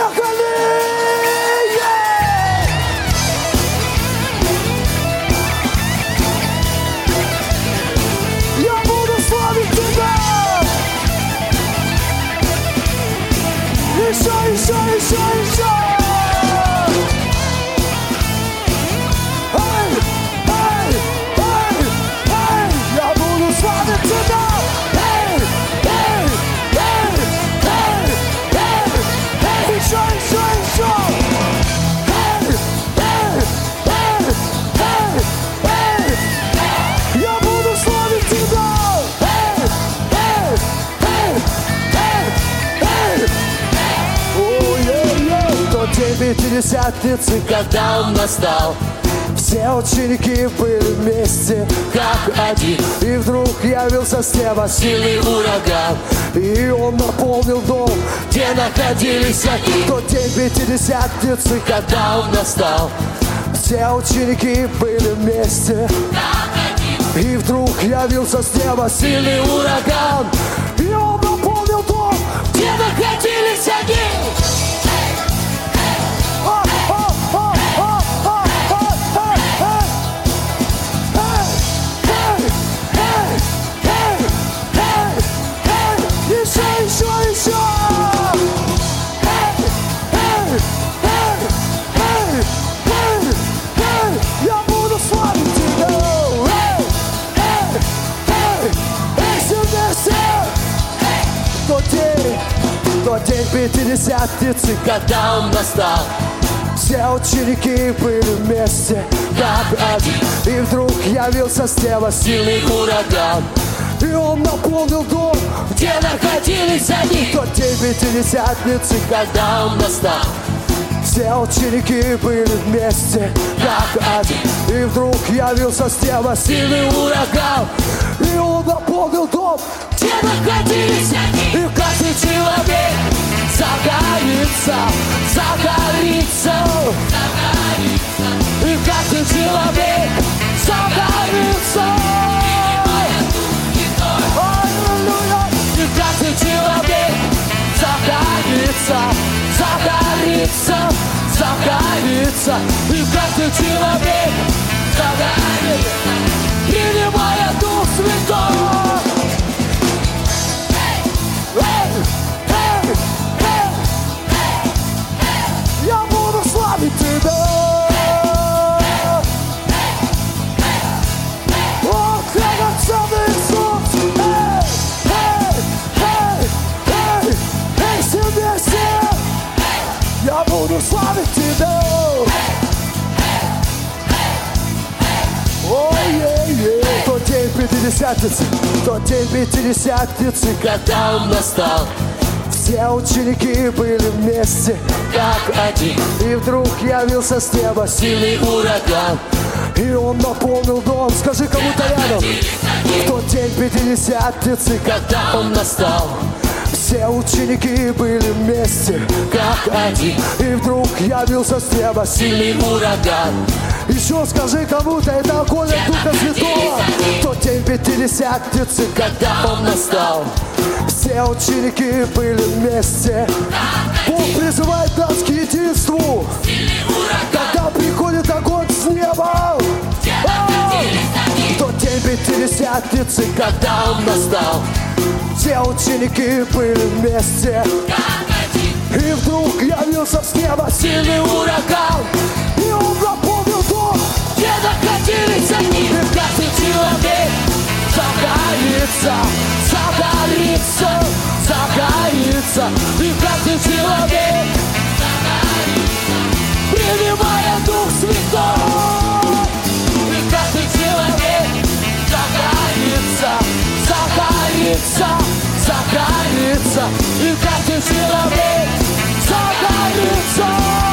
Поехали! Я буду славить тебя! Еще! Я буду славить тебя! Я буду славить тебя! Тот день Пятидесятницы, когда он настал, все ученики были вместе, как один. И вдруг явился с неба сильный ураган, и он наполнил дом, где находились они. Тот день Пятидесятницы, когда он настал, все ученики были вместе, и вдруг явился с неба сильный ураган, и он наполнил дом, где находились они. Еще! Я буду славить тебя! Тот день Пятидесятницы, когда он настал, все ученики были вместе, как один. И вдруг явился с неба сильный ураган, и он наполнил дом, где находились они. Тот день Пятидесятницы, когда он настал, все ученики были вместе, как один. И вдруг явился с неба сильный ураган, и он наполнил дом, где находились они. И каждый человек загорится. И каждый человек загорится. И каждый человек загорится. И каждый человек загорится, принимая Дух Святой. Я буду славить тебя. О, драгоценный Иисус. Все вместе. Я буду славить тебя. Тот день Пятидесятницы, когда он настал, все ученики были вместе, как один. И вдруг явился с неба сильный ураган, и он наполнил дом. Скажи кому-то рядом. В тот день Пятидесятницы, когда он настал, все ученики были вместе, как один. И вдруг явился с неба сильный ураган. Еще скажи кому-то, это огонь от Духа Святого. В тот день Пятидесятницы, когда он настал, все ученики были вместе. Бог призывает нас к единству, когда приходит огонь с неба. В тот день Пятидесятницы, когда он настал, все ученики были вместе, и вдруг явился с неба сильный ураган, и он наполнил дом, где находились они. И каждый человек загорится. И каждый человек принимая Дух Святой. И каждый человек загорится. И каждый человек загорится.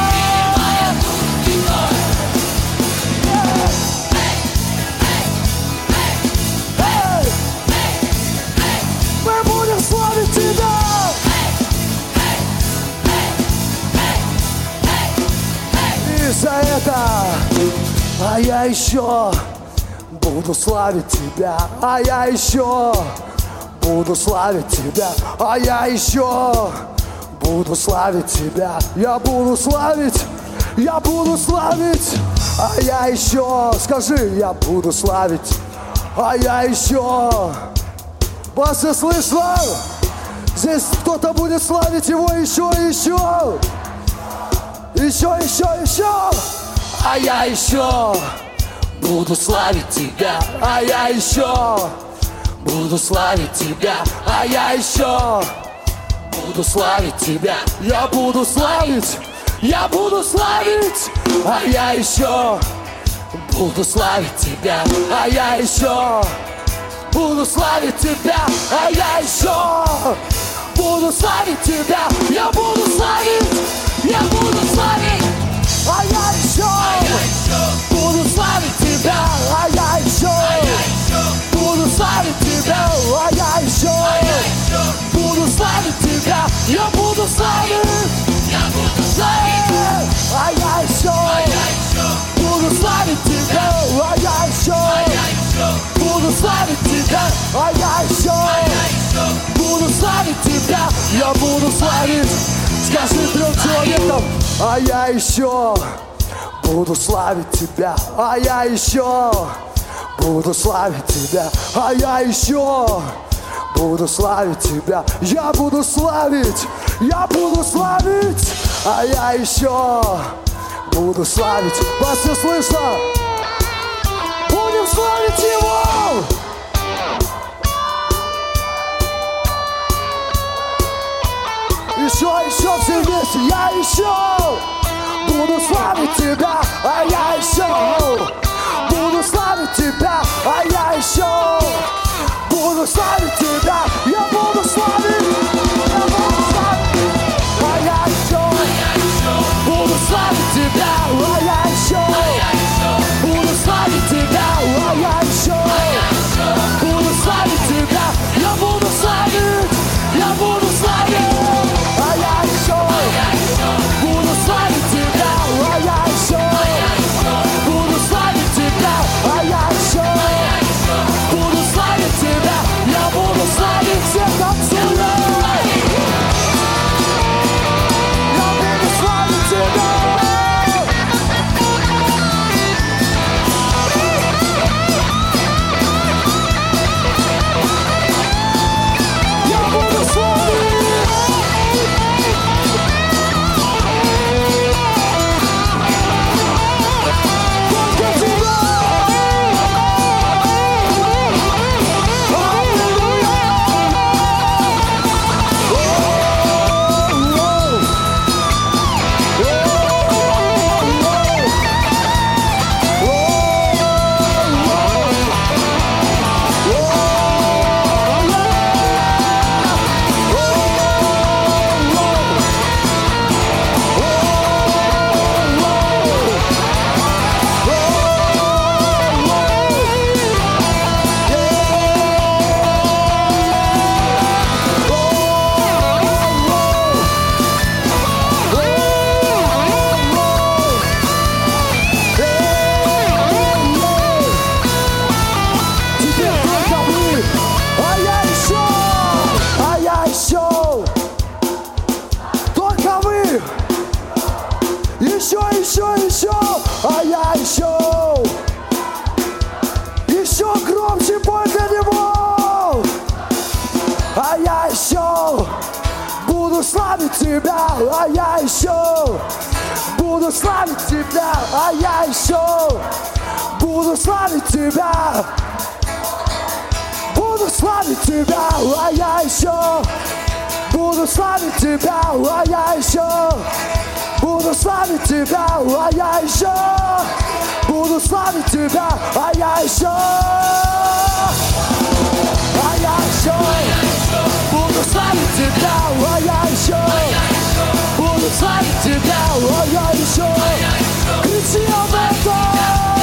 Мы будем славить тебя. И за это, а я еще буду славить тебя, а я еще буду славить тебя, а я еще буду славить тебя, я буду славить, я буду славить. А я еще, скажи, я буду славить, а я еще. Басы, слышно? Здесь кто-то будет славить его еще. Еще. А я еще буду славить тебя, а я еще буду славить тебя, а я еще буду славить тебя, я буду славить, а я еще буду славить тебя, а я еще буду славить тебя, а я еще буду славить тебя, я буду славить, а я еще буду славить тебя, а я еще буду славить тебя, а я еще буду славить тебя, я буду славить, а я еще буду славить тебя, а я еще буду славить тебя, а я еще буду славить тебя, я буду славить. Скажи 3 человекам, а я еще буду славить тебя, а я еще буду славить тебя, а я еще буду славить тебя, я буду славить, а я еще буду славить. Вас все слышно? Будем славить его! Еще все вместе, я еще буду славить тебя, а я еще буду славить тебя, а я еще буду славить тебя, я буду славить, а я еще буду славить тебя, а я еще буду славить тебя, а я еще буду славить тебя, я буду славить, а я еще буду славить тебя, а я еще буду славить тебя, а я еще буду славить тебя, я буду славить всех отсюда. Я буду славить тебя. Я буду славить. Еще, а я еще громче бой для него, а я еще буду славить тебя, а я еще буду славить тебя, а я еще буду славить тебя, буду славить тебя, а я еще буду славить тебя, а я еще буду славить тебя, а я еще буду славить тебя, а я еще буду славить тебя, а я еще буду славить тебя, а я еще кричи об этом,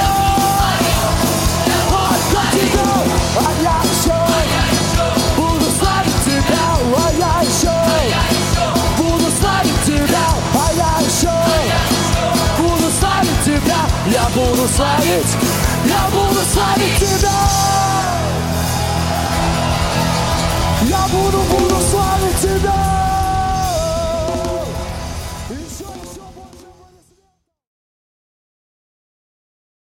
а я еще буду славить тебя, а я еще буду славить тебя, а я еще буду славить тебя, я буду славить тебя, я буду